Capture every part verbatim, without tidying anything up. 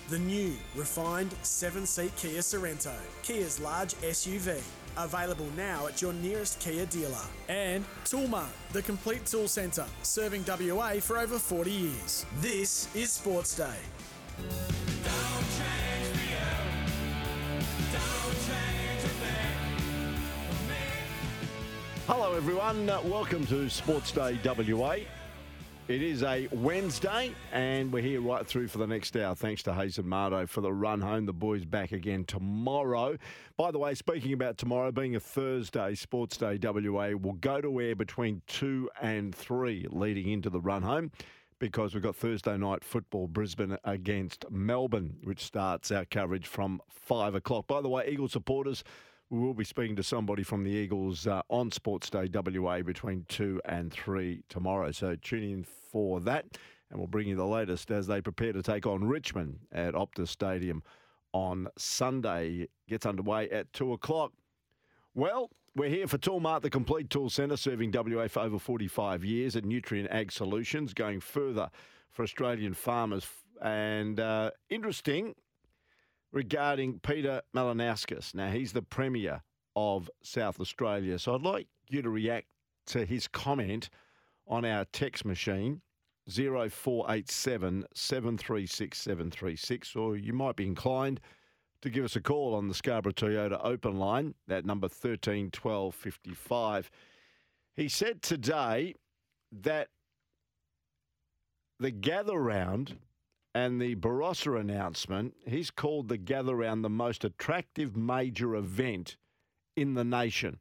The new, refined seven-seat Kia Sorrento, Kia's large S U V. Available now at your nearest Kia dealer. And Toolmart, the complete tool centre, serving W A for over forty years. This is Sports Day. Don't change for you. Don't change a thing for me. Hello everyone, uh, welcome to Sports Day W A. It is a Wednesday and we're here right through for the next hour. Thanks to Hazen Mardo for the run home. The boys back again tomorrow. By the way, speaking about tomorrow being a Thursday, Sports Day W A will go to air between two and three leading into the run home because we've got Thursday night football, Brisbane against Melbourne, which starts our coverage from five o'clock. By the way, Eagle supporters, we will be speaking to somebody from the Eagles uh, on Sports Day W A between two and three tomorrow. So tune in for that and we'll bring you the latest as they prepare to take on Richmond at Optus Stadium on Sunday. Gets underway at two o'clock. Well, we're here for Toolmart, the complete tool centre, serving W A for over forty-five years, and Nutrient Ag Solutions, going further for Australian farmers. And uh, interesting regarding Peter Malinauskas. Now, he's the Premier of South Australia. So I'd like you to react to his comment on our text machine, zero four eight seven, seven three six, seven three six, or you might be inclined to give us a call on the Scarborough Toyota open line, that number thirteen twelve fifty-five. He said today that the gather round and the Barossa announcement, he's called the gather round the most attractive major event in the nation.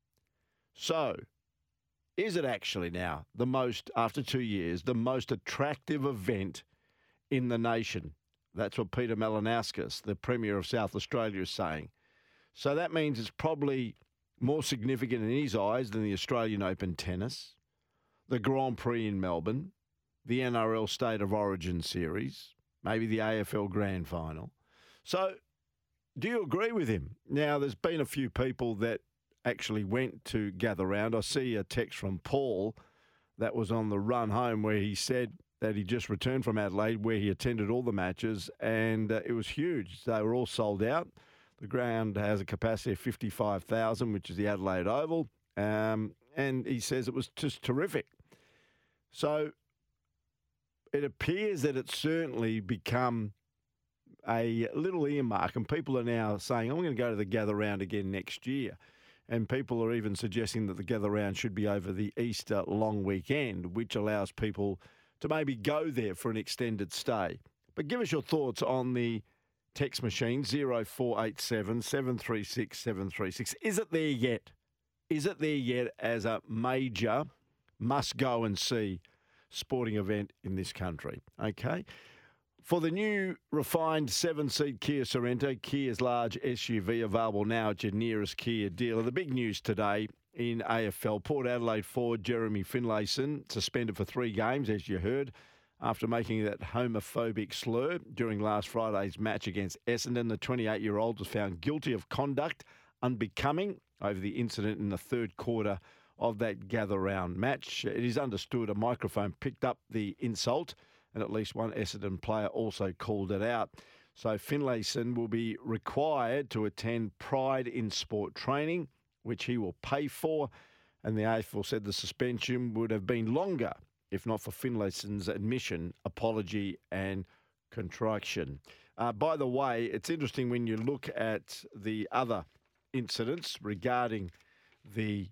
So, is it actually now the most, after two years, the most attractive event in the nation? That's what Peter Malinauskas, the Premier of South Australia, is saying. So that means it's probably more significant in his eyes than the Australian Open tennis, the Grand Prix in Melbourne, the N R L State of Origin series, maybe the A F L Grand Final. So do you agree with him? Now, there's been a few people that actually went to gather round. I see a text from Paul that was on the run home where he said that he just returned from Adelaide where he attended all the matches and uh, it was huge. They were all sold out. The ground has a capacity of fifty-five thousand, which is the Adelaide Oval. Um, and he says it was just terrific. So it appears that it's certainly become a little earmark, and people are now saying, I'm going to go to the gather round again next year. And people are even suggesting that the gather round should be over the Easter long weekend, which allows people to maybe go there for an extended stay. But give us your thoughts on the text machine, zero four eight seven, seven three six, seven three six. Is it there yet? Is it there yet as a major must-go-and-see sporting event in this country? Okay. For the new refined seven-seat Kia Sorrento, Kia's large S U V, available now at your nearest Kia dealer. The big news today in A F L, Port Adelaide forward Jeremy Finlayson suspended for three games, as you heard, after making that homophobic slur during last Friday's match against Essendon. The twenty-eight-year-old was found guilty of conduct unbecoming over the incident in the third quarter of that gather-round match. It is understood a microphone picked up the insult and at least one Essendon player also called it out. So Finlayson will be required to attend Pride in Sport training, which he will pay for, and the A F L said the suspension would have been longer if not for Finlayson's admission, apology and contrition. Uh, by the way, it's interesting when you look at the other incidents regarding the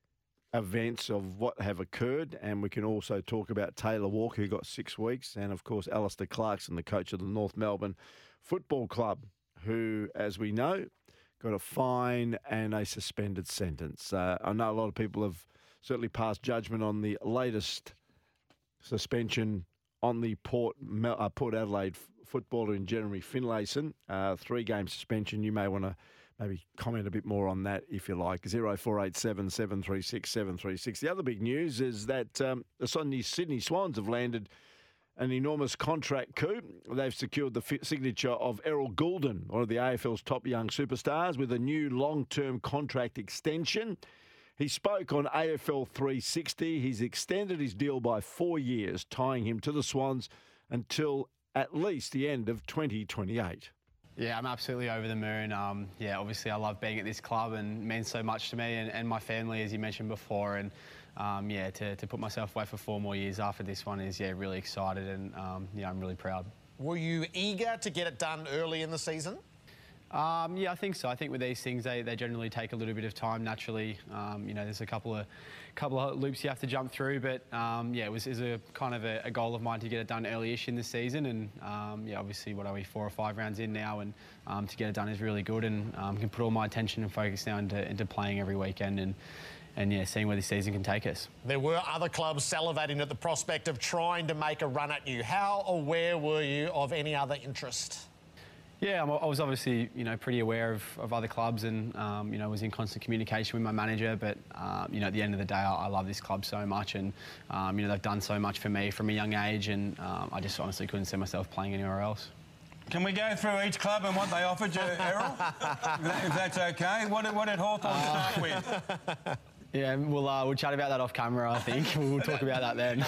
events of what have occurred, and we can also talk about Taylor Walker, who got six weeks, and of course Alistair Clarkson, the coach of the North Melbourne Football Club, who, as we know, got a fine and a suspended sentence. Uh, I know a lot of people have certainly passed judgment on the latest suspension on the Port Mel- uh, Port Adelaide f- footballer in Jeremy Finlayson. Uh, three-game suspension. You may want to maybe comment a bit more on that if you like. zero four eight seven, seven three six, seven three six. The other big news is that um, the Sydney Swans have landed an enormous contract coup. They've secured the f- signature of Errol Goulden, one of the A F L's top young superstars, with a new long-term contract extension. He spoke on A F L three sixty. He's extended his deal by four years, tying him to the Swans until at least the end of twenty twenty-eight. Yeah, I'm absolutely over the moon. Um, yeah, obviously I love being at this club and it means so much to me and, and my family, as you mentioned before. And um, yeah, to, to put myself away for four more years after this one is, yeah, really excited and um, yeah, I'm really proud. Were you eager to get it done early in the season? Um, yeah, I think so. I think with these things, they, they generally take a little bit of time naturally. Um, you know, there's a couple of couple of loops you have to jump through, but um, yeah, it was, it was a kind of a, a goal of mine to get it done early-ish in the season. And um, yeah, obviously, what are we, four or five rounds in now, and um, to get it done is really good. And um, can put all my attention and focus now into, into playing every weekend and. And yeah, seeing where this season can take us. There were other clubs salivating at the prospect of trying to make a run at you. How aware were you of any other interest? Yeah, I was obviously, you know, pretty aware of, of other clubs and, um, you know, was in constant communication with my manager. But, um, you know, at the end of the day, I, I love this club so much and, um, you know, they've done so much for me from a young age and um, I just honestly couldn't see myself playing anywhere else. Can we go through each club and what they offered you, Errol? If that's OK. What did, what did Hawthorn start with? Yeah, we'll, uh, we'll chat about that off camera, I think. We'll talk about that then.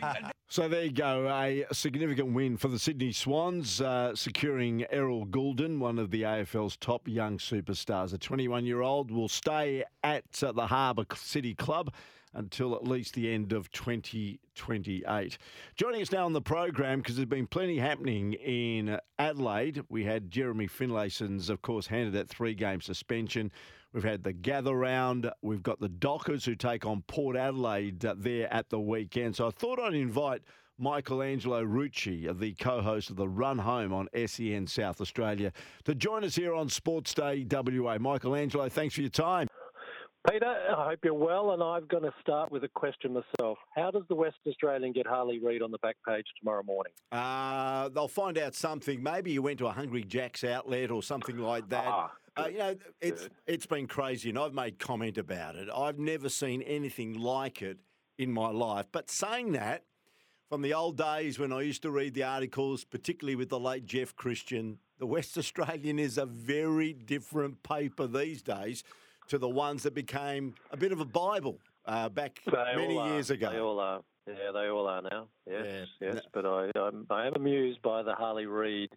So there you go, a significant win for the Sydney Swans, uh, securing Errol Goulden, one of the A F L's top young superstars. A twenty-one-year-old will stay at uh, the Harbour City Club until at least the end of twenty twenty-eight. Joining us now on the program, because there's been plenty happening in Adelaide. We had Jeremy Finlayson's, of course, handed that three-game suspension. We've had the gather round. We've got the Dockers who take on Port Adelaide uh, there at the weekend. So I thought I'd invite Michelangelo Rucci, the co-host of the Run Home on S E N South Australia, to join us here on Sports Day W A. Michelangelo, thanks for your time. Peter, I hope you're well, and I'm going to start with a question myself. How does the West Australian get Harley Reid on the back page tomorrow morning? Uh, they'll find out something. Maybe you went to a Hungry Jack's outlet or something like that. Ah, uh, you know, it's it's been crazy, and I've made comment about it. I've never seen anything like it in my life. But saying that, from the old days when I used to read the articles, particularly with the late Jeff Christian, the West Australian is a very different paper these days to the ones that became a bit of a Bible uh, back they many all years are. ago. They all are. Yeah, they all are now. Yes, Yeah. yes. No. But I, I'm, I am amused by the Harley Reid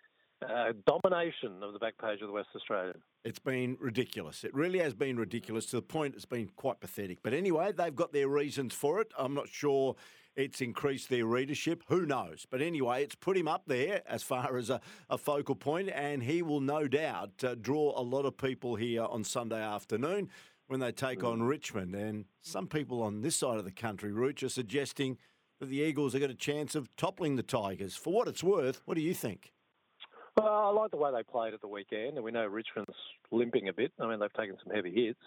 uh, domination of the back page of the West Australian. It's been ridiculous. It really has been ridiculous to the point it's been quite pathetic. But anyway, they've got their reasons for it. I'm not sure it's increased their readership. Who knows? But anyway, it's put him up there as far as a, a focal point, and he will no doubt uh, draw a lot of people here on Sunday afternoon when they take on Richmond. And some people on this side of the country, Rooch, are suggesting that the Eagles have got a chance of toppling the Tigers. For what it's worth, what do you think? Well, I like the way they played at the weekend, and we know Richmond's limping a bit. I mean, they've taken some heavy hits.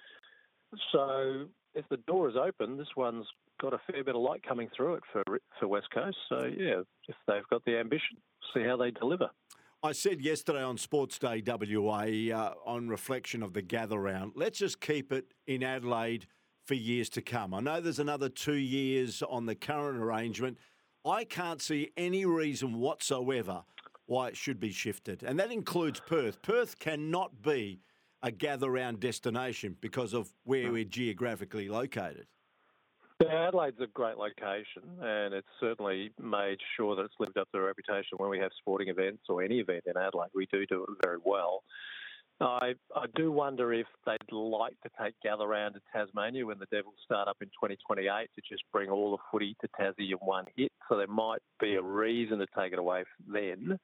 So if the door is open, this one's got a fair bit of light coming through it for for West Coast. So, yeah, if they've got the ambition, see how they deliver. I said yesterday on Sports Day W A, uh, on reflection of the gather round, let's just keep it in Adelaide for years to come. I know there's another two years on the current arrangement. I can't see any reason whatsoever why it should be shifted. And that includes Perth. Perth cannot be a gather round destination because of where we're geographically located. Yeah, Adelaide's a great location, and it's certainly made sure that it's lived up to the reputation when we have sporting events or any event in Adelaide. We do do it very well. I I do wonder if they'd like to take gather round to Tasmania when the Devils start up in twenty twenty-eight to just bring all the footy to Tassie in one hit. So there might be a reason to take it away then.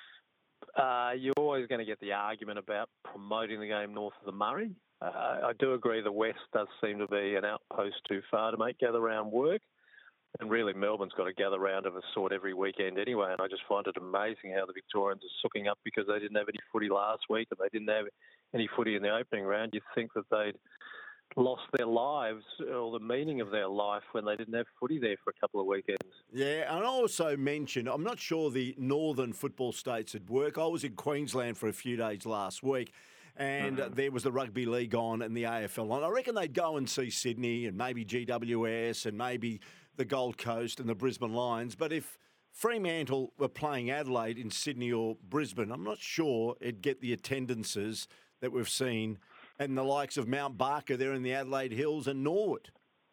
Uh, you're always going to get the argument about promoting the game north of the Murray. Uh, I do agree the West does seem to be an outpost too far to make gather round work. And really, Melbourne's got a gather round of a sort every weekend anyway. And I just find it amazing how the Victorians are sooking up because they didn't have any footy last week and they didn't have any footy in the opening round. You'd think that they'd lost their lives or the meaning of their life when they didn't have footy there for a couple of weekends. Yeah, and I also mentioned, I'm not sure the northern football states would work. I was in Queensland for a few days last week, and mm-hmm. uh, there was the rugby league on and the A F L on. I reckon they'd go and see Sydney and maybe G W S and maybe the Gold Coast and the Brisbane Lions. But if Fremantle were playing Adelaide in Sydney or Brisbane, I'm not sure it'd get the attendances that we've seen and the likes of Mount Barker there in the Adelaide Hills and Norwood.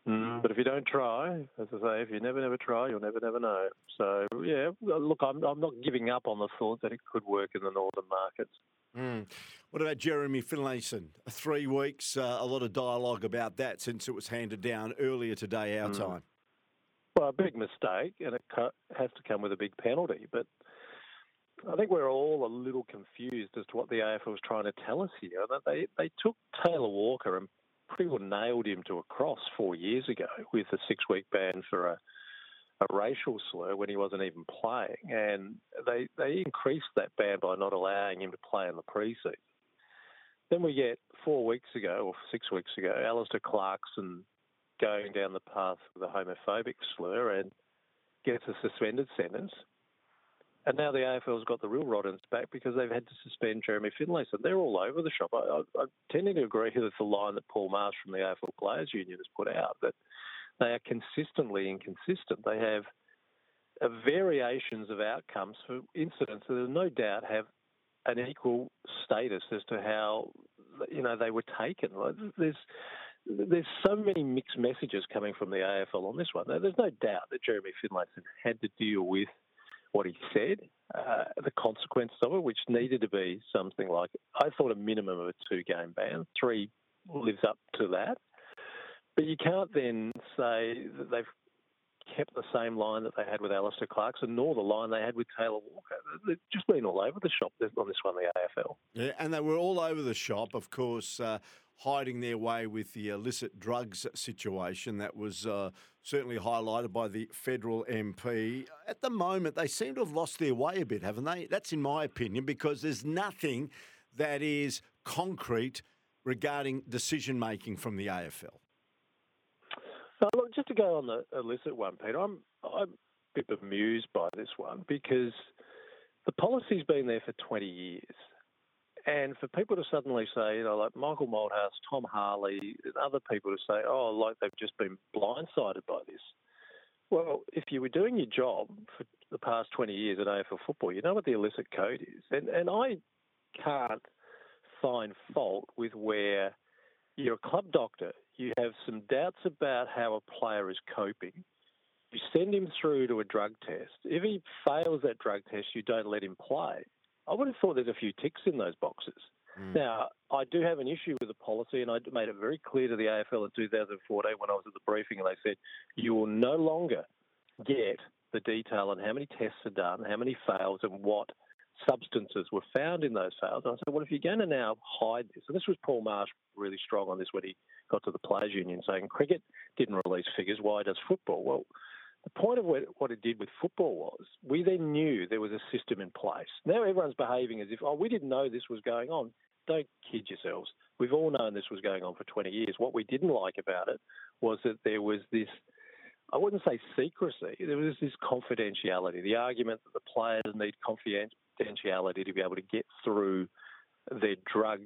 Mm, but if you don't try, as I say, if you never, never try, you'll never, never know. So, yeah, look, I'm, I'm not giving up on the thought that it could work in the northern markets. Mm. What about Jeremy Finlayson? Three weeks, uh, a lot of dialogue about that since it was handed down earlier today, our mm. time. Well, a big mistake, and it has to come with a big penalty. But I think we're all a little confused as to what the A F L was trying to tell us here. That they, they took Taylor Walker and pretty well nailed him to a cross four years ago with a six-week ban for a, a racial slur when he wasn't even playing. And they they increased that ban by not allowing him to play in the pre-season. Then we get four weeks ago, or six weeks ago, Alistair Clarkson going down the path of the homophobic slur and gets a suspended sentence. And now the A F L's got the real rod in its back because they've had to suspend Jeremy Finlayson. They're all over the shop. I, I, I'm tending to agree with the line that Paul Marsh from the A F L Players Union has put out, that they are consistently inconsistent. They have uh, variations of outcomes for incidents that have no doubt have an equal status as to how, you know, they were taken. There's there's so many mixed messages coming from the A F L on this one. Now, there's no doubt that Jeremy Finlayson had to deal with what he said, uh, the consequences of it, which needed to be something like, I thought, a minimum of a two-game ban. Three lives up to that. But you can't then say that they've kept the same line that they had with Alistair Clarkson, nor the line they had with Taylor Walker. They've just been all over the shop on this one, the A F L. Yeah, and they were all over the shop, of course, uh, hiding their way with the illicit drugs situation that was uh, certainly highlighted by the federal M P. At the moment, they seem to have lost their way a bit, haven't they? That's in my opinion, because there's nothing that is concrete regarding decision-making from the A F L. Uh, look, just to go on the illicit one, Peter, I'm, I'm a bit bemused by this one because the policy's been there for twenty years. And for people to suddenly say, you know, like Michael Malthouse, Tom Harley, and other people to say, oh, like they've just been blindsided by this. Well, if you were doing your job for the past twenty years at A F L football, you know what the illicit code is. And, and I can't find fault with where you're a club doctor, you have some doubts about how a player is coping, you send him through to a drug test. If he fails that drug test, you don't let him play. I would have thought there's a few ticks in those boxes. Mm. Now, I do have an issue with the policy, and I made it very clear to the A F L in two thousand fourteen when I was at the briefing, and they said, you will no longer get the detail on how many tests are done, how many fails, and what substances were found in those fails. And I said, well, if you're going to now hide this, and this was Paul Marsh really strong on this when he got to the Players Union, saying cricket didn't release figures, why does football? Well, the point of what it did with football was we then knew there was a system in place. Now everyone's behaving as if, oh, we didn't know this was going on. Don't kid yourselves. We've all known this was going on for twenty years. What we didn't like about it was that there was this, I wouldn't say secrecy, there was this confidentiality, the argument that the players need confidentiality to be able to get through their drug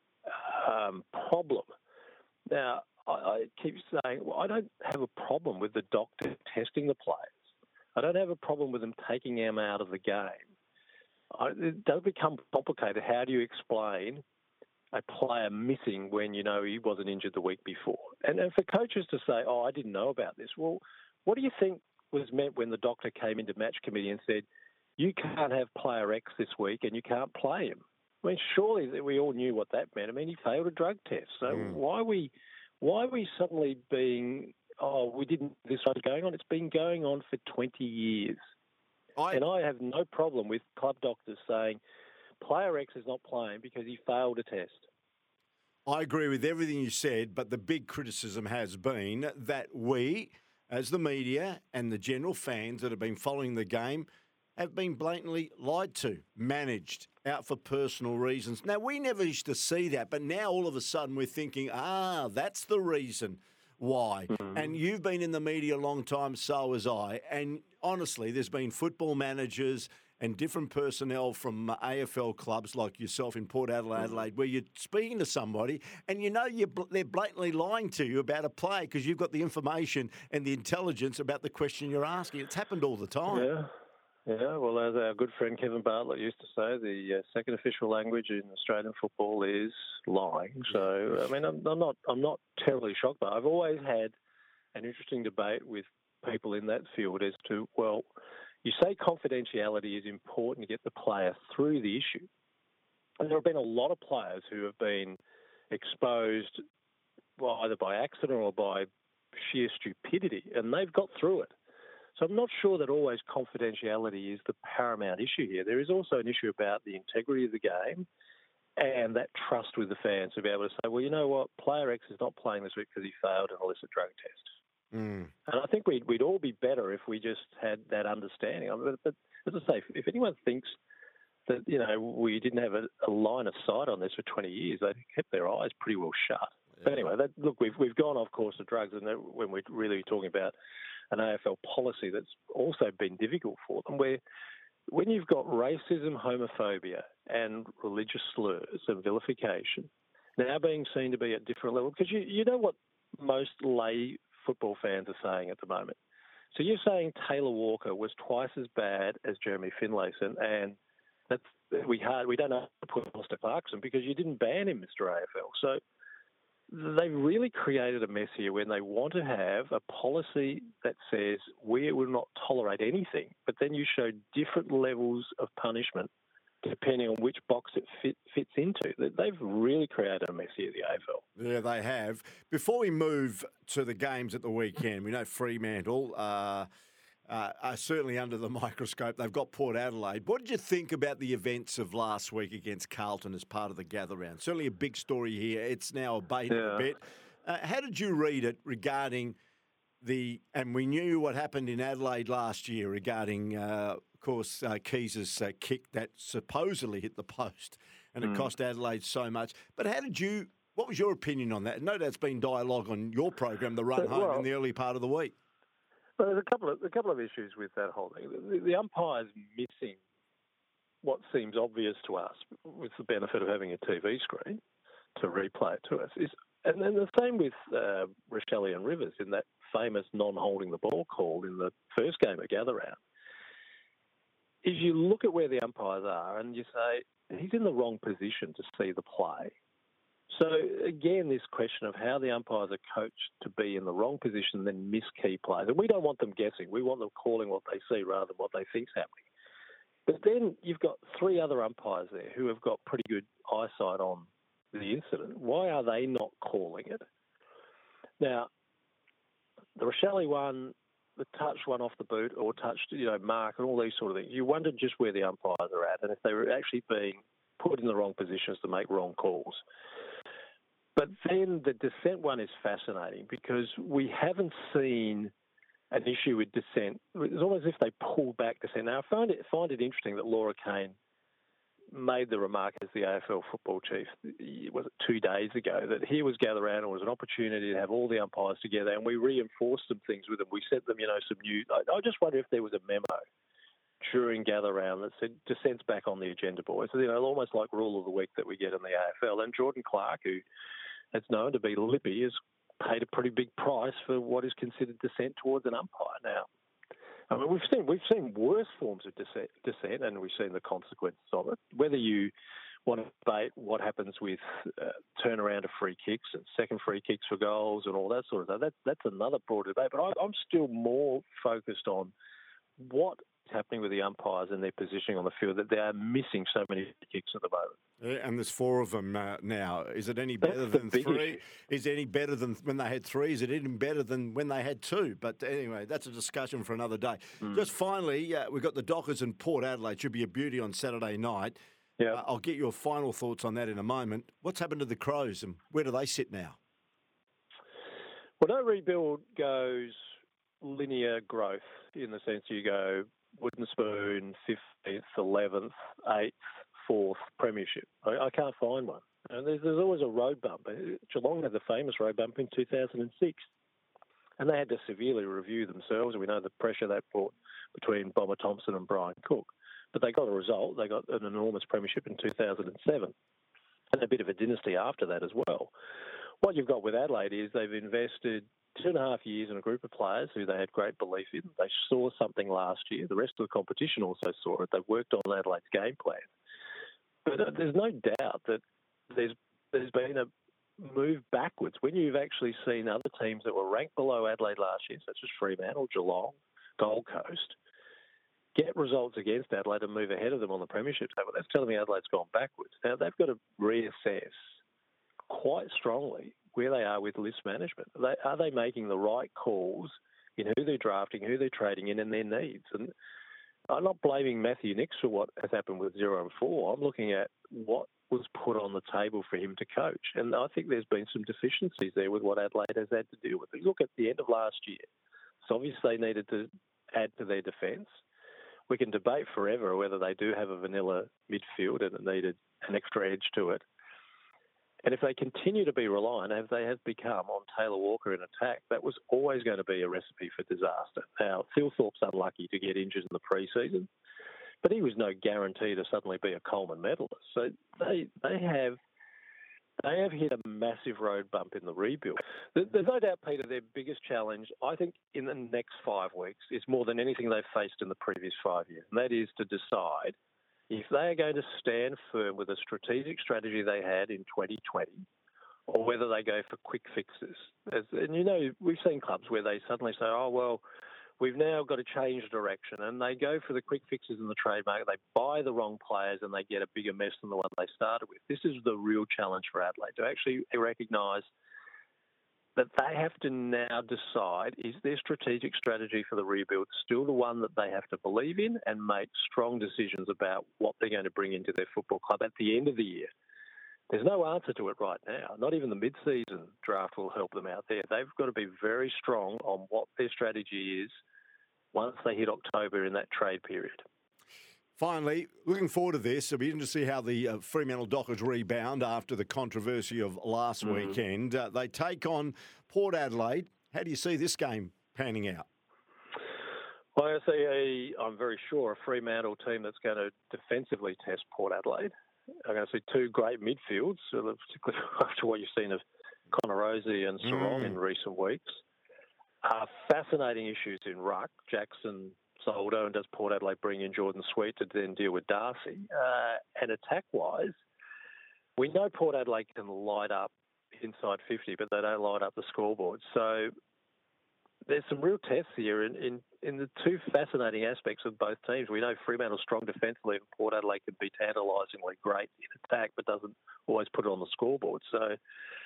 um, problem. Now, I keep saying, well, I don't have a problem with the doctor testing the players. I don't have a problem with them taking them out of the game. I, it does become complicated. How do you explain a player missing when you know he wasn't injured the week before? And, and for coaches to say, oh, I didn't know about this. Well, what do you think was meant when the doctor came into match committee and said, you can't have player X this week and you can't play him? I mean, surely we all knew what that meant. I mean, he failed a drug test. So mm. why are we... Why are we suddenly being, oh, we didn't, this was going on? It's been going on for twenty years. I, and I have no problem with club doctors saying, player X is not playing because he failed a test. I agree with everything you said, but the big criticism has been that we, as the media and the general fans that have been following the game, have been blatantly lied to, managed, out for personal reasons. Now, we never used to see that, but now all of a sudden we're thinking, ah, that's the reason why. Mm-hmm. And you've been in the media a long time, so has I. And honestly, there's been football managers and different personnel from A F L clubs like yourself in Port Adelaide, Adelaide, where you're speaking to somebody and you know you're, they're blatantly lying to you about a play because you've got the information and the intelligence about the question you're asking. It's happened all the time. Yeah. Yeah, well, as our good friend Kevin Bartlett used to say, the uh, second official language in Australian football is lying. So, I mean, I'm, I'm not, I'm not terribly shocked, but I've always had an interesting debate with people in that field as to, well, you say confidentiality is important to get the player through the issue. And there have been a lot of players who have been exposed, well, either by accident or by sheer stupidity, and they've got through it. So I'm not sure that always confidentiality is the paramount issue here. There is also an issue about the integrity of the game and that trust with the fans to be able to say, well, you know what, player X is not playing this week because he failed an illicit drug test. Mm. And I think we'd, we'd all be better if we just had that understanding. I mean, but as I say, if, if anyone thinks that, you know, we didn't have a, a line of sight on this for twenty years, they kept their eyes pretty well shut. Yeah. But anyway, that, look, we've we've gone off course of drugs, and when we're really talking about an A F L policy that's also been difficult for them, where when you've got racism, homophobia, and religious slurs and vilification now being seen to be at different levels, because you, you know what most lay football fans are saying at the moment. So you're saying Taylor Walker was twice as bad as Jeremy Finlayson, and that's we hard we don't know how to put Alistair Clarkson because you didn't ban him, Mister A F L. So they've really created a mess here when they want to have a policy that says we will not tolerate anything, but then you show different levels of punishment depending on which box it fit, fits into. They've really created a mess here at the A F L. Yeah, they have. Before we move to the games at the weekend, we know Fremantle uh, uh, are certainly under the microscope. They've got Port Adelaide. What did you think about the events of last week against Carlton as part of the gather round? Certainly a big story here. It's now abated yeah. a bit. Uh, how did you read it regarding the, and we knew what happened in Adelaide last year regarding, uh, of course, uh, Keys' uh, kick that supposedly hit the post and it mm. cost Adelaide so much. But how did you, what was your opinion on that? No doubt been dialogue on your program, The Run Home, well, in the early part of the week. Well, there's a couple of a couple of issues with that whole thing. The, the umpire's missing what seems obvious to us, with the benefit of having a T V screen to replay it to us. Is, and then the same with uh, Rochelle and Rivers in that famous non-holding the ball call in the first game at Gather Round. Is you look at where the umpires are and you say he's in the wrong position to see the play. So, again, this question of how the umpires are coached to be in the wrong position and then miss key plays. And we don't want them guessing. We want them calling what they see rather than what they think's happening. But then you've got three other umpires there who have got pretty good eyesight on the incident. Why are they not calling it? Now, the Rochelle one, the touch one off the boot or touched, you know, mark and all these sort of things, you wonder just where the umpires are at and if they were actually being put in the wrong positions to make wrong calls. But then the dissent one is fascinating because we haven't seen an issue with dissent. It's almost as if they pulled back dissent. Now, I find it, find it interesting that Laura Kane made the remark as the A F L football chief, was it two days ago, that here was Gather Round and it was an opportunity to have all the umpires together and we reinforced some things with them. We sent them, you know, some new... I, I just wonder if there was a memo during Gather Round that said dissent's back on the agenda, boys. So, you know, almost like rule of the week that we get in the A F L. And Jordan Clark, who is known to be lippy, has paid a pretty big price for what is considered dissent towards an umpire. Now, I mean, we've seen we've seen worse forms of dissent, dissent, and we've seen the consequences of it. Whether you want to debate what happens with uh, turnaround of free kicks and second free kicks for goals and all that sort of stuff, that, that's another broad debate. But I, I'm still more focused on what happening with the umpires and their positioning on the field, that they are missing so many kicks at the moment. Yeah, and there's four of them uh, now. Is it any better That's than the three? issue. Is it any better than when they had three? Is it any better than when they had two? But anyway, that's a discussion for another day. Mm. Just finally, uh, we've got the Dockers and Port Adelaide. Should be a beauty on Saturday night. Yeah, uh, I'll get your final thoughts on that in a moment. What's happened to the Crows and where do they sit now? Well, no rebuild goes linear growth in the sense you go wooden spoon, fifteenth, eleventh, eighth, fourth premiership. I, I can't find one. And there's, there's always a road bump. Geelong had the famous road bump in two thousand six, and they had to severely review themselves. And we know the pressure that brought between Bomber Thompson and Brian Cook. But they got a result. They got an enormous premiership in two thousand seven, and a bit of a dynasty after that as well. What you've got with Adelaide is they've invested two and a half years in a group of players who they had great belief in. They saw something last year. The rest of the competition also saw it. They've worked on Adelaide's game plan. But uh, there's no doubt that there's there's been a, move backwards when you've actually seen other teams that were ranked below Adelaide last year, such as Fremantle, Geelong, Gold Coast, get results against Adelaide and move ahead of them on the premiership table? That's telling me Adelaide's gone backwards. Now, they've got to reassess quite strongly where they are with list management. Are they, are they making the right calls in who they're drafting, who they're trading in, and their needs? And I'm not blaming Matthew Nicks for what has happened with zero and four. I'm looking at what was put on the table for him to coach. And I think there's been some deficiencies there with what Adelaide has had to deal with. Look at the end of last year. It's obvious they needed to add to their defence. We can debate forever whether they do have a vanilla midfield and it needed an extra edge to it. And if they continue to be reliant, as they have become, on Taylor Walker in attack, that was always going to be a recipe for disaster. Now, Phil Thorpe's unlucky to get injured in the pre-season, but he was no guarantee to suddenly be a Coleman medalist. So they they have they have hit a massive road bump in the rebuild. There's no doubt, Peter, their biggest challenge, I think, in the next five weeks is more than anything they've faced in the previous five years, and that is to decide if they are going to stand firm with a strategic strategy they had in twenty twenty, or whether they go for quick fixes. As, and, you know, we've seen clubs where they suddenly say, oh, well, we've now got to change direction, and they go for the quick fixes in the trade market. They buy the wrong players and they get a bigger mess than the one they started with. This is the real challenge for Adelaide, to actually recognise that they have to now decide, is their strategic strategy for the rebuild still the one that they have to believe in, and make strong decisions about what they're going to bring into their football club at the end of the year. There's no answer to it right now. Not even the mid-season draft will help them out there. They've got to be very strong on what their strategy is once they hit October in that trade period. Finally, looking forward to this. It'll be interesting to see how the uh, Fremantle Dockers rebound after the controversy of last mm. weekend. Uh, they take on Port Adelaide. How do you see this game panning out? Well, I see a, I'm very sure, a Fremantle team that's going to defensively test Port Adelaide. I'm going to see two great midfields, particularly after what you've seen of Connor Rosie and Sarong mm. in recent weeks. Uh, fascinating issues in ruck. Jackson, Soldo, and does Port Adelaide bring in Jordan Sweet to then deal with Darcy? Uh, and attack-wise, we know Port Adelaide can light up inside fifty, but they don't light up the scoreboard. So there's some real tests here in, in, in the two fascinating aspects of both teams. We know Fremantle's strong defensively, and Port Adelaide can be tantalisingly great in attack, but doesn't always put it on the scoreboard. So,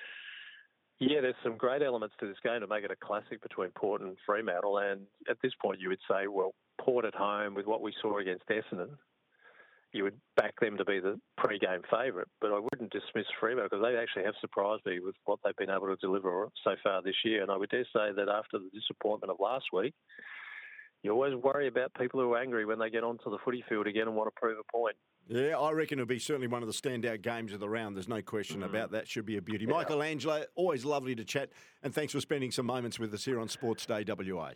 yeah, there's some great elements to this game to make it a classic between Port and Fremantle. And at this point, you would say, well, Port at home, with what we saw against Essendon, you would back them to be the pre-game favourite. But I wouldn't dismiss Fremantle, because they actually have surprised me with what they've been able to deliver so far this year. And I would dare say that after the disappointment of last week, you always worry about people who are angry when they get onto the footy field again and want to prove a point. Yeah, I reckon it'll be certainly one of the standout games of the round. There's no question mm. about that. Should be a beauty. Yeah. Michelangelo, always lovely to chat, and thanks for spending some moments with us here on Sports Day W A.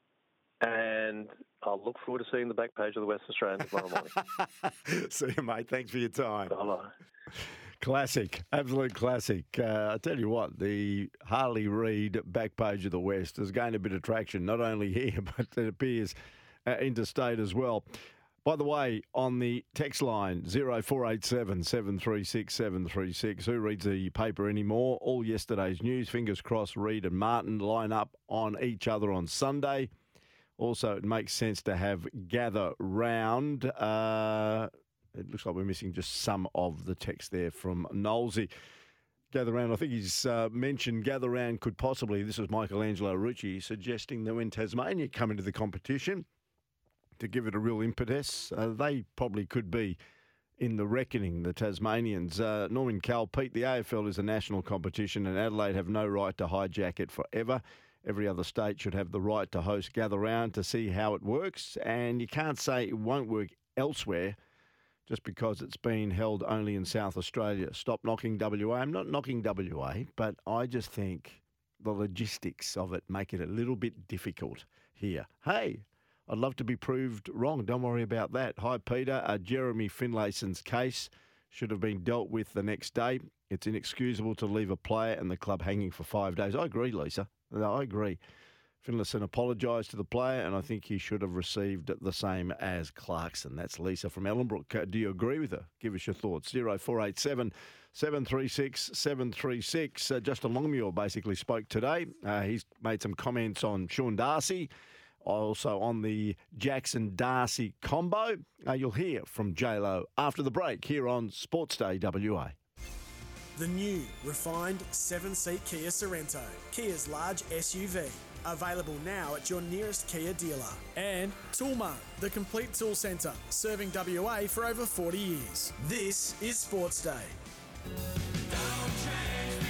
And I'll look forward to seeing the back page of the West Australian tomorrow morning. See you, mate. Thanks for your time. Bye-bye. Classic, absolute classic. Uh, I tell you what, the Harley Reid back page of the West has gained a bit of traction, not only here, but it appears uh, interstate as well. By the way, on the text line, zero four eight seven, seven three six, seven three six, who reads the paper anymore? All yesterday's news, fingers crossed, Reid and Martin line up on each other on Sunday. Also, it makes sense to have Gather Round. Uh, it looks like we're missing just some of the text there from Knowlesy. Gather Round, I think he's uh, mentioned Gather Round could possibly, this is Michelangelo Rucci, suggesting that when Tasmania come into the competition, to give it a real impetus, uh, they probably could be in the reckoning, the Tasmanians. Uh, Norman Calpete, the A F L is a national competition and Adelaide have no right to hijack it forever. Every other state should have the right to host Gather Round to see how it works, and you can't say it won't work elsewhere just because it's been held only in South Australia. Stop knocking W A. I'm not knocking W A, but I just think the logistics of it make it a little bit difficult here. Hey, I'd love to be proved wrong. Don't worry about that. Hi, Peter. Uh, Jeremy Finlayson's case should have been dealt with the next day. It's inexcusable to leave a player and the club hanging for five days. I agree, Lisa. No, I agree. Finlayson apologised to the player, and I think he should have received the same as Clarkson. That's Lisa from Ellenbrook. Uh, Do you agree with her? Give us your thoughts. zero four eight seven, seven three six, seven three six. Uh, Justin Longmuir basically spoke today. Uh, he's made some comments on Sean Darcy, also on the Jackson-Darcy combo. Uh, you'll hear from J-Lo after the break here on Sports Day W A. The new, refined seven-seat Kia Sorrento, Kia's large S U V. Available now at your nearest Kia dealer. And Toolmart, the complete tool centre, serving W A for over forty years. This is Sports Day. Don't change for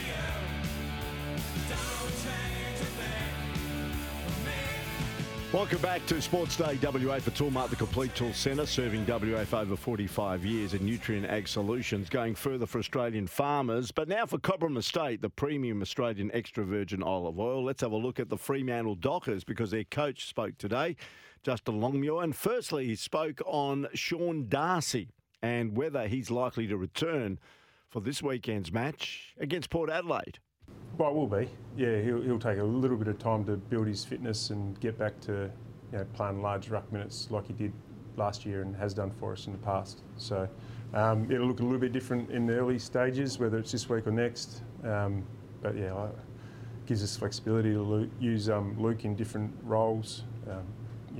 you. Don't change a thing for me. Welcome back to Sports Day W A for Toolmart, the complete tool centre, serving W A for over forty-five years, and Nutrien Ag Solutions, going further for Australian farmers. But now for Cobram Estate, the premium Australian extra virgin olive oil. Let's have a look at the Fremantle Dockers, because their coach spoke today, Justin Longmuir. And firstly, he spoke on Sean Darcy and whether he's likely to return for this weekend's match against Port Adelaide. Well, it will be. Yeah, he'll, he'll take a little bit of time to build his fitness and get back to, you know, playing large ruck minutes like he did last year and has done for us in the past. So um, it'll look a little bit different in the early stages, whether it's this week or next. Um, but yeah, it gives us flexibility to lo- use um, Luke in different roles. Um, yeah,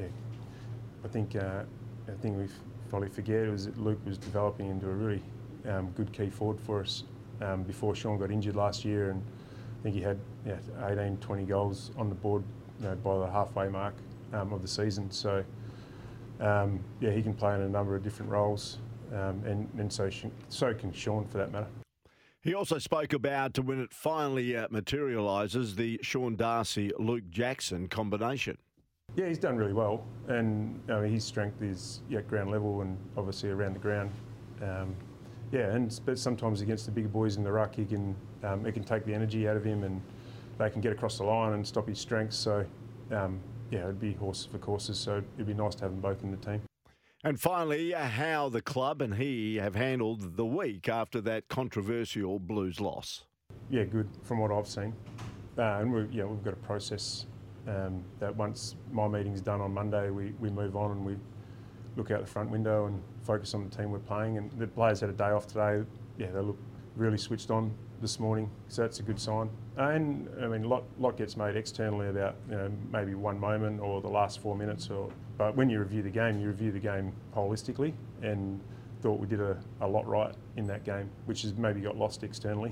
I think uh, the thing we probably forget was that Luke was developing into a really um, good key forward for us um, before Sean got injured last year, and I think he had yeah, eighteen, twenty goals on the board, you know, by the halfway mark um, of the season. So, um, yeah, he can play in a number of different roles, um, and, and so, so can Sean for that matter. He also spoke about, when it finally uh, materialises, the Sean Darcy-Luke Jackson combination. Yeah, he's done really well, and I mean, his strength is yeah, at ground level and obviously around the ground. Um, yeah, and but sometimes against the bigger boys in the ruck, he can um, it can take the energy out of him, and they can get across the line and stop his strengths. So, um, yeah, it'd be horses for courses. So it'd be nice to have them both in the team. And finally, uh, how the club and he have handled the week after that controversial Blues loss. Yeah, good from what I've seen, uh, and we yeah we've got a process um, that once my meeting's done on Monday, we we move on and we look out the front window and focus on the team we're playing. And the players had a day off today. Yeah, they look really switched on this morning, so that's a good sign. And I mean, a lot, lot gets made externally about, you know, maybe one moment or the last four minutes. Or but when you review the game, you review the game holistically, and thought we did a, a lot right in that game, which has maybe got lost externally.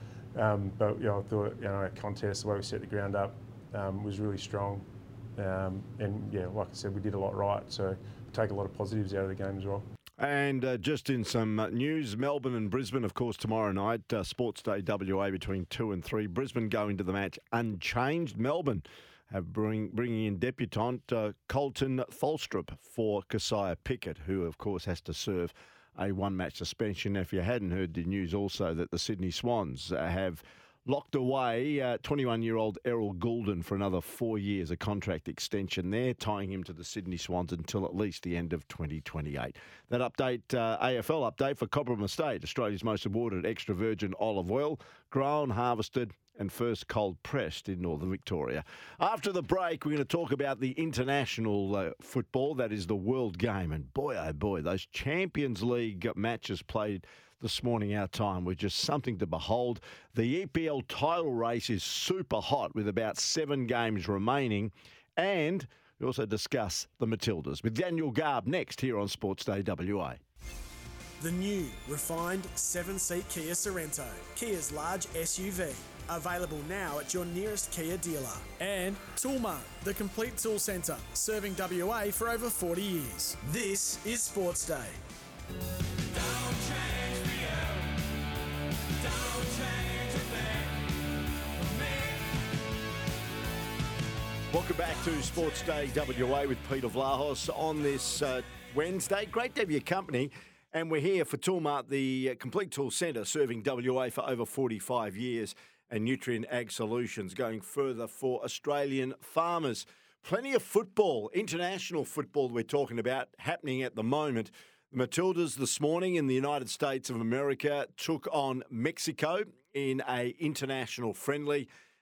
Um, but you know, I thought, you know, our contest, the way we set the ground up, um, was really strong. Um, and yeah, like I said, we did a lot right. So take a lot of positives out of the game as well. And uh, just in some uh, news, Melbourne and Brisbane, of course, tomorrow night, uh, Sports Day W A between two and three. Brisbane going to the match unchanged. Melbourne have bring, bringing in debutant uh, Colton Tholstrup for Keziah Pickett, who, of course, has to serve a one-match suspension. If you hadn't heard the news also that the Sydney Swans uh, have locked away uh, twenty-one-year-old Errol Goulden for another four years, a contract extension there, tying him to the Sydney Swans until at least the end of twenty twenty-eight. That update, uh, A F L update for Cobram Estate, Australia's most awarded extra virgin olive oil, grown, harvested and first cold pressed in northern Victoria. After the break, we're going to talk about the international uh, football, that is the world game. And boy, oh boy, those Champions League matches played this morning, our time, were just something to behold. The E P L title race is super hot with about seven games remaining. And we also discuss the Matildas with Daniel Garb next here on Sports Day W A. The new, refined seven-seat Kia Sorrento, Kia's large S U V. Available now at your nearest Kia dealer. And Toolmart, the complete tool centre, serving W A for over forty years. This is Sports Day. Don't change for you. Don't change a thing for me. Welcome back to Sports Day W A with Peter Vlahos on this uh, Wednesday. Great to have your company. And we're here for Toolmart, the complete tool centre, serving W A for over forty-five years, and Nutrien Ag Solutions, going further for Australian farmers. Plenty of football, international football we're talking about, happening at the moment. The Matildas this morning in the United States of America took on Mexico in a international friendly.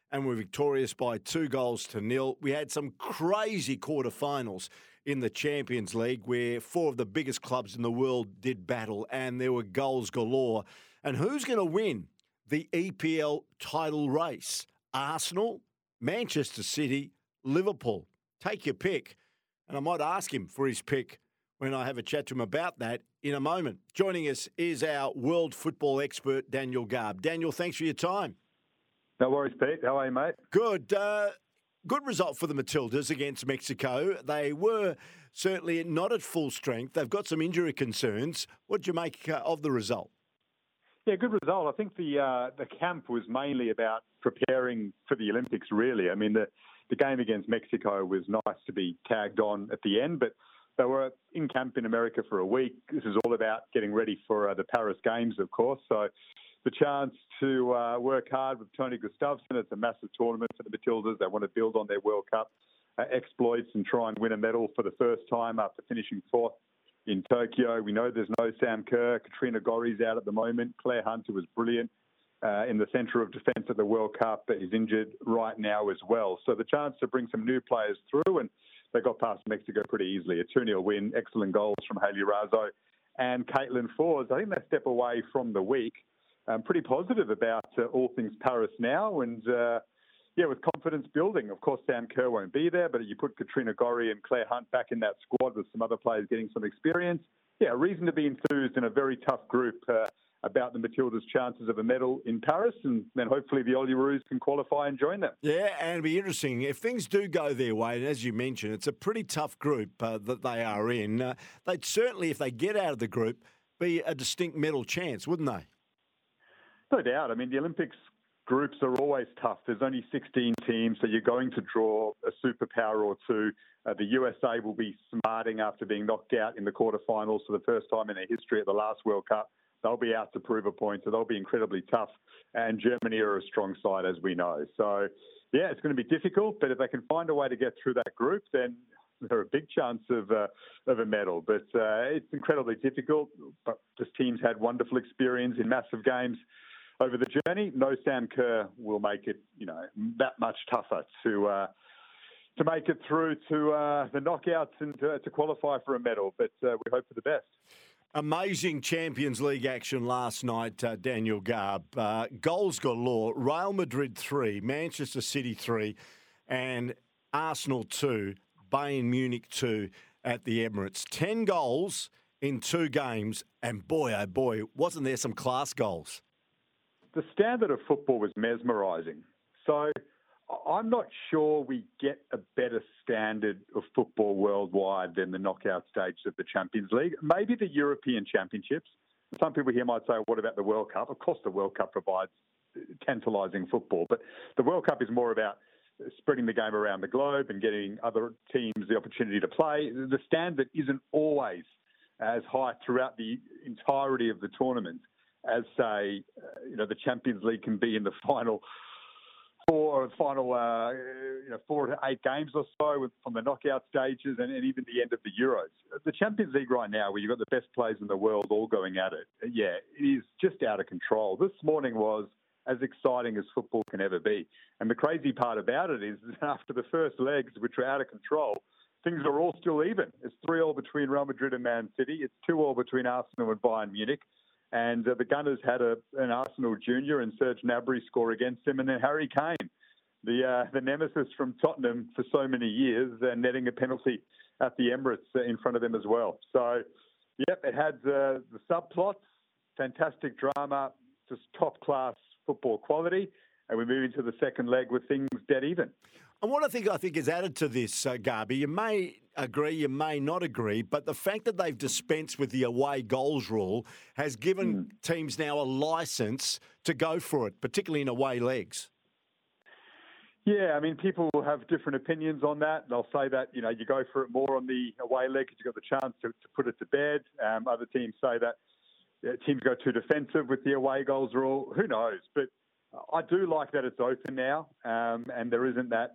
and were victorious by two goals to nil. We had some crazy quarterfinals in the Champions League where four of the biggest clubs in the world did battle, and there were goals galore. And who's going to win the E P L title race? Arsenal, Manchester City, Liverpool. Take your pick. And I might ask him for his pick when I have a chat to him about that in a moment. Joining us is our world football expert, Daniel Garb. Daniel, thanks for your time. No worries, Pete. How are you, mate? Good. Uh, good result for the Matildas against Mexico. They were certainly not at full strength. They've got some injury concerns. What do you make uh, of the result? Yeah, good result. I think the uh, the camp was mainly about preparing for the Olympics, really. I mean, the, the game against Mexico was nice to be tagged on at the end, but they were in camp in America for a week. This is all about getting ready for uh, the Paris Games, of course. So the chance to uh, work hard with Tony Gustafsson. It's a massive tournament for the Matildas. They want to build on their World Cup uh, exploits and try and win a medal for the first time after finishing fourth in Tokyo. We know there's no Sam Kerr. Katrina Gorry's out at the moment. Claire Hunter was brilliant uh, in the centre of defence at the World Cup, but is injured right now as well. So the chance to bring some new players through, and they got past Mexico pretty easily. A two nil win, excellent goals from Hayley Raso and Caitlin Forbes. I think they step away from the week. I'm pretty positive about uh, all things Paris now, and uh, yeah, with confidence building. Of course, Sam Kerr won't be there, but you put Katrina Gorry and Claire Hunt back in that squad with some other players getting some experience. Yeah, reason to be enthused in a very tough group uh, about the Matildas' chances of a medal in Paris, and then hopefully the Olyroos can qualify and join them. Yeah, and it'll be interesting if things do go their way. And as you mentioned, it's a pretty tough group uh, that they are in. Uh, they'd certainly, if they get out of the group, be a distinct medal chance, wouldn't they? No doubt. I mean, the Olympics groups are always tough. There's only sixteen teams, so you're going to draw a superpower or two. Uh, the U S A will be smarting after being knocked out in the quarterfinals for the first time in their history at the last World Cup. They'll be out to prove a point, so they'll be incredibly tough. And Germany are a strong side, as we know. So, yeah, it's going to be difficult, but if they can find a way to get through that group, then they're a big chance of uh, of a medal. But uh, it's incredibly difficult. But this team's had wonderful experience in massive games over the journey. No Sam Kerr will make it, you know, that much tougher to uh, to make it through to uh, the knockouts and to, to qualify for a medal. But uh, we hope for the best. Amazing Champions League action last night, uh, Daniel Garb. Uh, goals galore. Real Madrid three, Manchester City three, and Arsenal two, Bayern Munich two at the Emirates. Ten goals in two games, and boy, oh boy, wasn't there some class goals? The standard of football was mesmerising. So I'm not sure we get a better standard of football worldwide than the knockout stage of the Champions League. Maybe the European Championships. Some people here might say, what about the World Cup? Of course, the World Cup provides tantalising football, but the World Cup is more about spreading the game around the globe and getting other teams the opportunity to play. The standard isn't always as high throughout the entirety of the tournament as, say, uh, you know, the Champions League can be in the final four or final, uh, you know, four to eight games or so with, from the knockout stages and, and even the end of the Euros. The Champions League right now, where you've got the best players in the world all going at it, yeah, it is just out of control. This morning was as exciting as football can ever be. And the crazy part about it is that after the first legs, which were out of control, things are all still even. It's three all between Real Madrid and Man City. It's two all between Arsenal and Bayern Munich. And uh, the Gunners had a, an Arsenal junior and Serge Gnabry score against him. And then Harry Kane, the uh, the nemesis from Tottenham for so many years, uh, netting a penalty at the Emirates uh, in front of them as well. So, yep, it had uh, the subplots, fantastic drama, just top-class football quality. And we move into the second leg with things dead even. And what I think I think is added to this, uh, Garby, you may agree, you may not agree, but the fact that they've dispensed with the away goals rule has given mm. teams now a licence to go for it, particularly in away legs. Yeah, I mean, people will have different opinions on that. They'll say that, you know, you go for it more on the away leg because you've got the chance to, to put it to bed. Um, other teams say that yeah, teams go too defensive with the away goals rule. Who knows? But I do like that it's open now, um, and there isn't that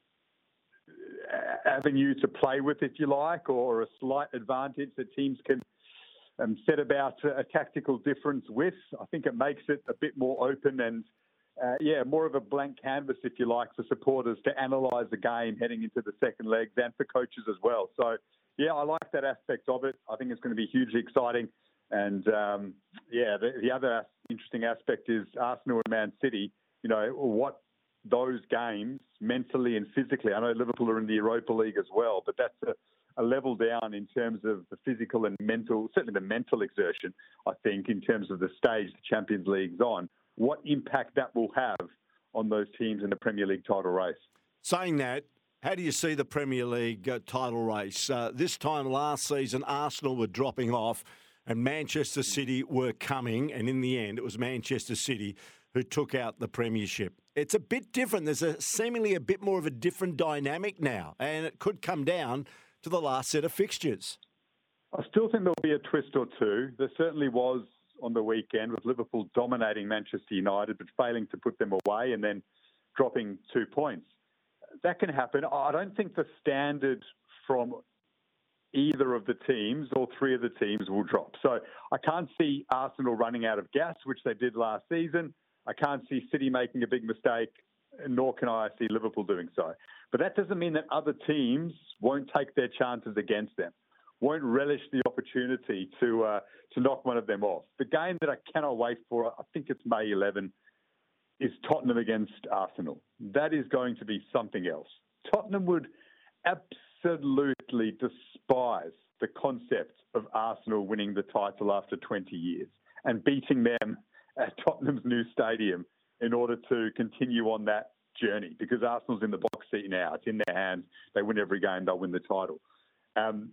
avenue to play with, if you like, or a slight advantage that teams can um, set about a tactical difference with. I think it makes it a bit more open and uh, yeah, more of a blank canvas, if you like, for supporters to analyse the game heading into the second legs and for coaches as well. So, yeah, I like that aspect of it. I think it's going to be hugely exciting. And, um, yeah, the, the other interesting aspect is Arsenal and Man City, you know, what those games mentally and physically. I know Liverpool are in the Europa League as well, but that's a, a level down in terms of the physical and mental, certainly the mental exertion, I think, in terms of the stage the Champions League's on, what impact that will have on those teams in the Premier League title race. Saying that, how do you see the Premier League uh, title race? Uh, this time last season, Arsenal were dropping off and Manchester City were coming, and in the end, it was Manchester City who took out the premiership. It's a bit different. There's a seemingly a bit more of a different dynamic now, and it could come down to the last set of fixtures. I still think there'll be a twist or two. There certainly was on the weekend with Liverpool dominating Manchester United but failing to put them away and then dropping two points. That can happen. I don't think the standard from either of the teams, all three of the teams, will drop. So I can't see Arsenal running out of gas, which they did last season. I can't see City making a big mistake, nor can I see Liverpool doing so. But that doesn't mean that other teams won't take their chances against them, won't relish the opportunity to uh, to knock one of them off. The game that I cannot wait for, I think it's May eleventh, is Tottenham against Arsenal. That is going to be something else. Tottenham would absolutely despise the concept of Arsenal winning the title after twenty years and beating them at Tottenham's new stadium in order to continue on that journey, because Arsenal's in the box seat now. It's in their hands. They win every game, they'll win the title. Um,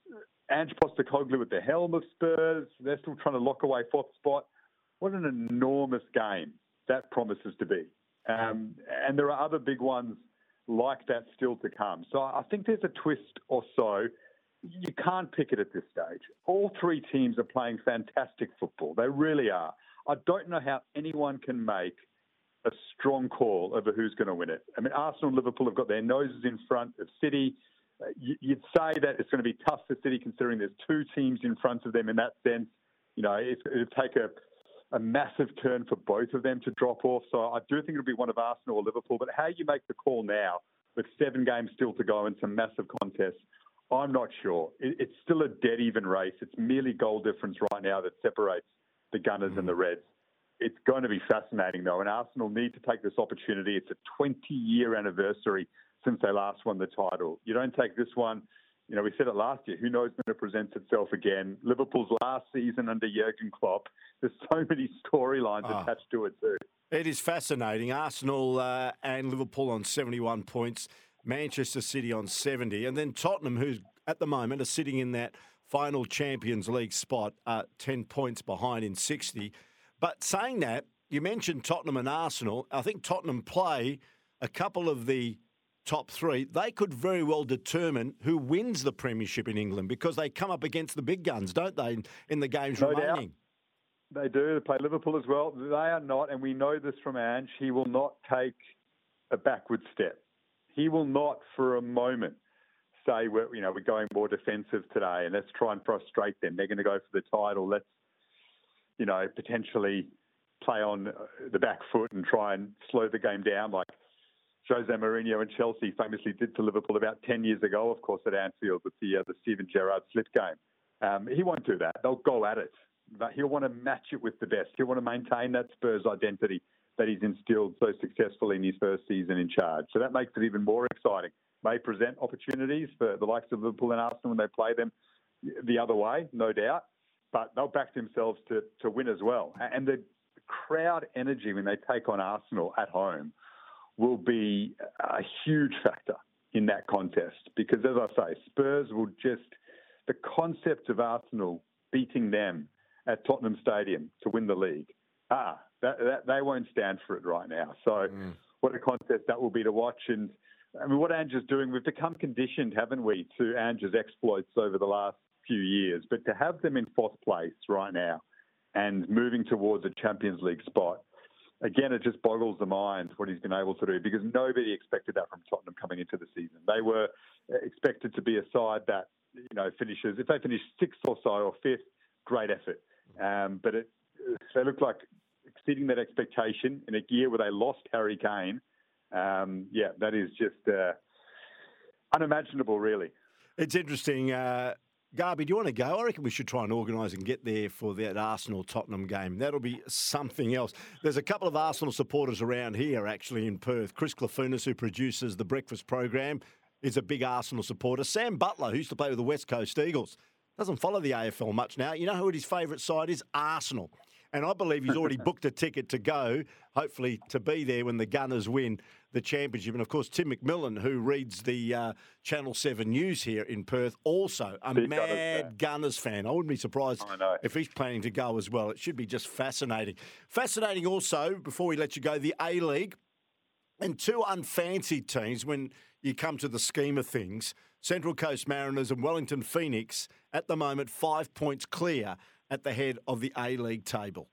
Ange Postecoglou with the helm of Spurs, they're still trying to lock away fourth spot. What an enormous game that promises to be. Um, and there are other big ones like that still to come. So I think there's a twist or so. You can't pick it at this stage. All three teams are playing fantastic football. They really are. I don't know how anyone can make a strong call over who's going to win it. I mean, Arsenal and Liverpool have got their noses in front of City. Uh, you'd say that it's going to be tough for City considering there's two teams in front of them in that sense. You know, it would take a, a massive turn for both of them to drop off. So I do think it'll be one of Arsenal or Liverpool. But how you make the call now with seven games still to go and some massive contests, I'm not sure. It, it's still a dead even race. It's merely goal difference right now that separates the Gunners mm. and the Reds. It's going to be fascinating, though, and Arsenal need to take this opportunity. It's a twenty-year anniversary since they last won the title. You don't take this one, you know, we said it last year, who knows when it presents itself again. Liverpool's last season under Jurgen Klopp, there's so many storylines oh. attached to it too. It is fascinating. Arsenal uh, and Liverpool on seventy-one points, Manchester City on seventy, and then Tottenham, who's at the moment are sitting in that final Champions League spot, uh, ten points behind in sixty. But saying that, you mentioned Tottenham and Arsenal. I think Tottenham play a couple of the top three. They could very well determine who wins the premiership in England because they come up against the big guns, don't they, in, in the games no remaining? Doubt. They do. They play Liverpool as well. They are not, and we know this from Ange, he will not take a backward step. He will not for a moment say, we're, you know, we're going more defensive today and let's try and frustrate them. They're going to go for the title. Let's, you know, potentially play on the back foot and try and slow the game down like Jose Mourinho and Chelsea famously did to Liverpool about ten years ago, of course, at Anfield with the, uh, the Steven Gerrard slip game. Um, he won't do that. They'll go at it. But he'll want to match it with the best. He'll want to maintain that Spurs identity that he's instilled so successfully in his first season in charge. So that makes it even more exciting. May present opportunities for the likes of Liverpool and Arsenal when they play them the other way, no doubt. But they'll back themselves to, to win as well. And the crowd energy when they take on Arsenal at home will be a huge factor in that contest. Because, as I say, Spurs will just, the concept of Arsenal beating them at Tottenham Stadium to win the league, ah, that, that, they won't stand for it right now. So mm. what a contest that will be to watch. And, I mean, what Ange is doing, we've become conditioned, haven't we, to Ange's exploits over the last few years. But to have them in fourth place right now and moving towards a Champions League spot, again, it just boggles the mind what he's been able to do, because nobody expected that from Tottenham coming into the season. They were expected to be a side that, you know, finishes, if they finish sixth or so or fifth, great effort. Um, but it, they look like exceeding that expectation in a year where they lost Harry Kane, um, yeah, that is just uh, unimaginable, really. It's interesting. Uh, Garby, do you want to go? I reckon we should try and organise and get there for that Arsenal-Tottenham game. That'll be something else. There's a couple of Arsenal supporters around here, actually, in Perth. Chris Clafunas, who produces the breakfast program, is a big Arsenal supporter. Sam Butler, who used to play with the West Coast Eagles, doesn't follow the A F L much now. You know who his favourite side is? Arsenal. And I believe he's already booked a ticket to go, hopefully to be there when the Gunners win the championship. And, of course, Tim McMillan, who reads the uh, Channel seven News here in Perth, also a Big mad Gunners, Gunners fan. I wouldn't be surprised if he's planning to go as well. It should be just fascinating. Fascinating also, before we let you go, the A-League and two unfancied teams when you come to the scheme of things. Central Coast Mariners and Wellington Phoenix, at the moment, five points clear at the head of the A-League table.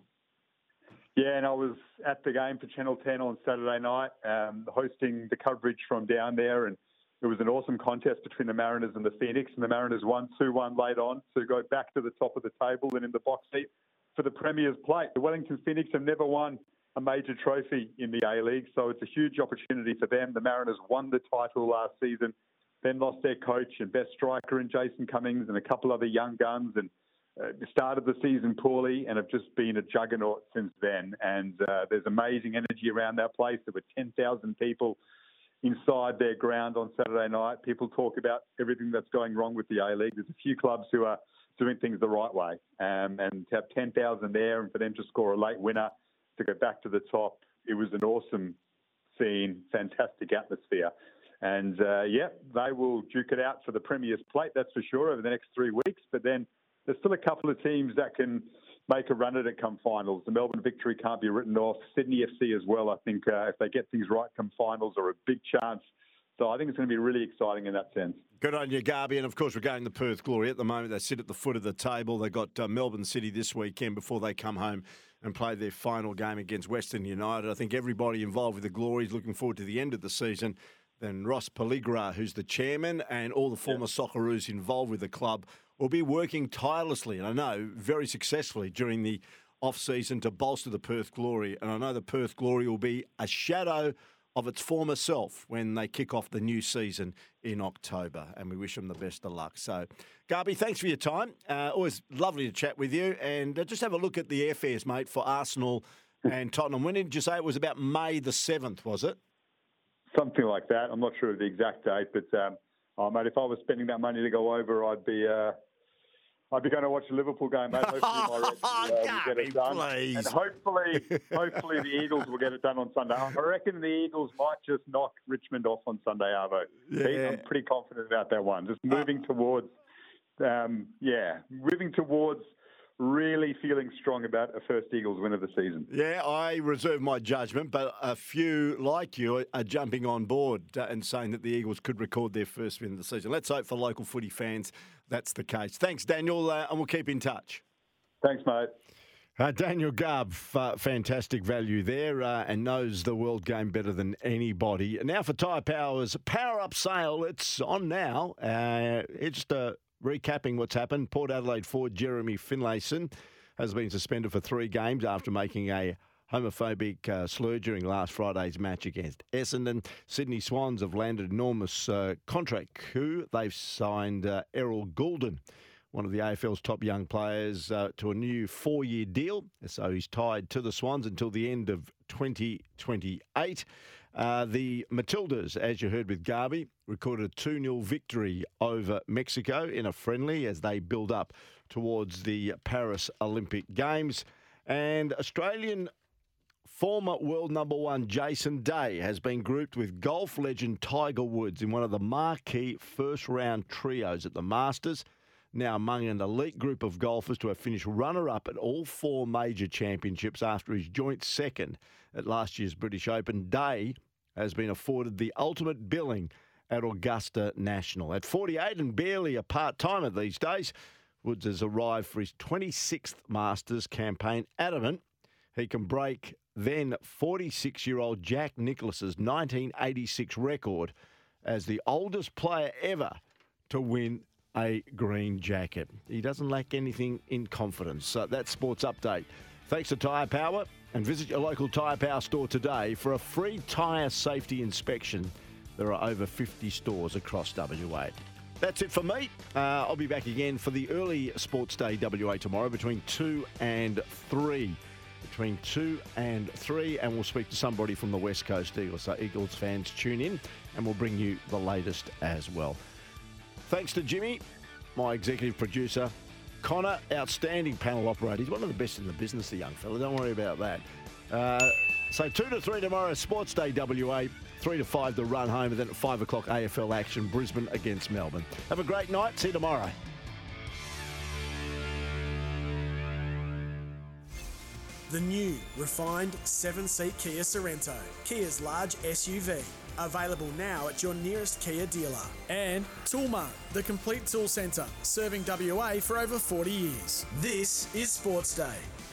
Yeah, and I was at the game for Channel ten on Saturday night, um, hosting the coverage from down there, and it was an awesome contest between the Mariners and the Phoenix, and the Mariners won two one late on to go back to the top of the table and in the box seat for the Premier's plate. The Wellington Phoenix have never won a major trophy in the A-League, so it's a huge opportunity for them. The Mariners won the title last season, then lost their coach and best striker in Jason Cummings and a couple other young guns, and Uh, started the season poorly and have just been a juggernaut since then. And uh, there's amazing energy around that place. There were ten thousand people inside their ground on Saturday night. People talk about everything that's going wrong with the A-League. There's a few clubs who are doing things the right way. Um, and to have ten thousand there and for them to score a late winner to go back to the top, it was an awesome scene, fantastic atmosphere. And, uh, yeah, they will duke it out for the Premier's plate, that's for sure, over the next three weeks. But then there's still a couple of teams that can make a run at it come finals. The Melbourne Victory can't be written off. Sydney F C as well. I think uh, if they get things right come finals are a big chance. So I think it's going to be really exciting in that sense. Good on you, Garby. And, of course, we're going to Perth Glory. At the moment, they sit at the foot of the table. They've got uh, Melbourne City this weekend before they come home and play their final game against Western United. I think everybody involved with the Glory is looking forward to the end of the season. Then Ross Pelligra, who's the chairman, and all the former yeah. Socceroos involved with the club will be working tirelessly, and I know very successfully during the off-season to bolster the Perth Glory. And I know the Perth Glory will be a shadow of its former self when they kick off the new season in October, and we wish them the best of luck. So, Garby, thanks for your time. Uh, always lovely to chat with you, and uh, just have a look at the airfares, mate, for Arsenal and Tottenham. When did you say it was? About May the seventh, was it? Something like that. I'm not sure of the exact date, but um, oh, mate, if I was spending that money to go over, I'd be uh, I'd be going to watch a Liverpool game, mate. Hopefully, my Reds will, uh, will get it done, please. and hopefully, hopefully the Eagles will get it done on Sunday. I reckon the Eagles might just knock Richmond off on Sunday, Arvo. Yeah. I'm pretty confident about that one. Just moving towards, um, yeah, moving towards. Really feeling strong about a first Eagles win of the season. Yeah, I reserve my judgment, but a few like you are jumping on board and saying that the Eagles could record their first win of the season. Let's hope for local footy fans that's the case. Thanks, Daniel, uh, and we'll keep in touch. Thanks, mate. Uh, Daniel Garb, uh, fantastic value there uh, and knows the world game better than anybody. Now for Tyre Power's Power Up Sale. It's on now. Uh, it's the... Recapping what's happened, Port Adelaide forward Jeremy Finlayson has been suspended for three games after making a homophobic uh, slur during last Friday's match against Essendon. Sydney Swans have landed enormous uh, contract coup. They've signed uh, Errol Goulden, one of the A F L's top young players, uh, to a new four-year deal. So he's tied to the Swans until the end of twenty twenty-eight. Uh, the Matildas, as you heard with Garby, recorded a two nil victory over Mexico in a friendly as they build up towards the Paris Olympic Games. And Australian former world number one Jason Day has been grouped with golf legend Tiger Woods in one of the marquee first-round trios at the Masters. Now among an elite group of golfers to have finished runner-up at all four major championships after his joint second at last year's British Open, Day has been afforded the ultimate billing at Augusta National. At forty-eight and barely a part-timer these days, Woods has arrived for his twenty-sixth Masters campaign, adamant he can break then forty-six-year-old Jack Nicklaus's nineteen eighty-six record as the oldest player ever to win a green jacket. He doesn't lack anything in confidence. So that's Sports Update. Thanks to Tyre Power. And visit your local Tyre Power store today for a free tyre safety inspection. There are over fifty stores across W A. That's it for me. Uh, I'll be back again for the early Sports Day W A tomorrow between two and three. Between two and three, and we'll speak to somebody from the West Coast Eagles. So Eagles fans, tune in, and we'll bring you the latest as well. Thanks to Jimmy, my executive producer. Connor, outstanding panel operator. He's one of the best in the business, the young fella. Don't worry about that. Uh, so two to three tomorrow, Sports Day W A. Three to five, the run home, and then at five o'clock, A F L action, Brisbane against Melbourne. Have a great night. See you tomorrow. The new, refined seven-seat Kia Sorrento, Kia's large S U V. Available now at your nearest Kia dealer. And Toolmart, the complete tool centre, serving W A for over forty years. This is Sports Day.